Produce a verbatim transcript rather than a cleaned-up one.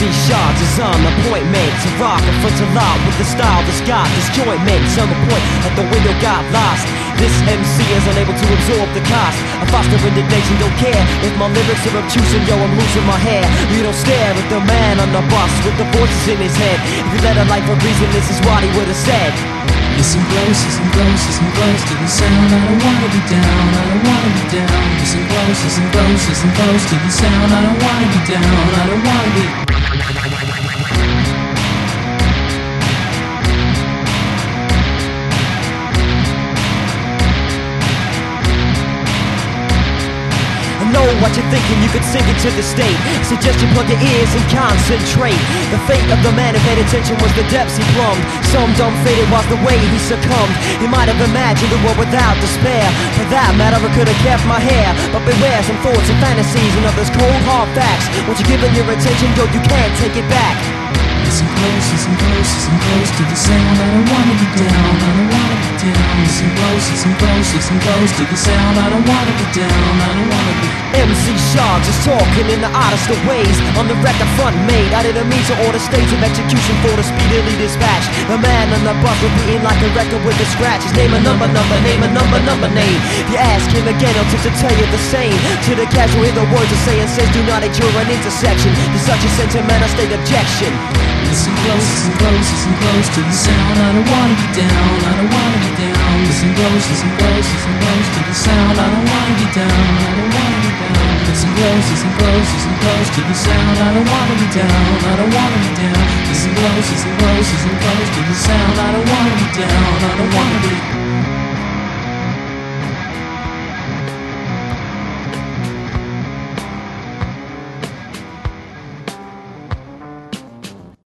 C Shards is on appointment to rock in front of lot with the style that's got disjointment. Some point at the window got lost. This M C is unable to absorb the cost. I foster indignation, don't care if my lyrics are obtuse and yo, I'm losing my hair. You don't stare at the man on the bus with the voices in his head. If you led a life of reason, this is what he would have said. Listen close, listen close, listen close to the sound. I don't wanna be down, I don't wanna be down. Listen close, listen close, listen close to the sound. I don't wanna be down, I don't wanna be. Know what you're thinking, you could sink into the state. Suggest you plug your ears and concentrate. The fate of the man who paid attention was the depths he plumbed. Some dumb faded was the way he succumbed. He might have imagined a world without despair. For that matter, I could have kept my hair. But beware some thoughts and fantasies and others cold hard facts. Once you're given your attention, yo, you can't take it back. Listen close, listen close, listen close to the sound. I don't wanna be down, I don't wanna be down. Listen close, listen close, listen close to the sound. I don't wanna be down, I don't wanna be. M C Shards is talking in the oddest of ways. On the record front made, I didn't mean to order states of execution for the speedily dispatched. The man on the bus repeating like a record with a scratch. His name a number, number, name a number, number, name. If you ask him again, he'll tend to tell you the same. To the casual, hear the words are saying says do not endure an intersection. There's such a sentimental state objection. Listen close, listen close, listen close to the sound. I don't wanna be down, I don't wanna be down. Listen close, listen close, listen close to the sound. I don't wanna be down, I don't wanna be down. Listen close, listen close, listen close to the sound. I don't wanna be down, I don't wanna be down. Listen close, listen close, listen close to the sound. I don't wanna be down, I don't wanna be.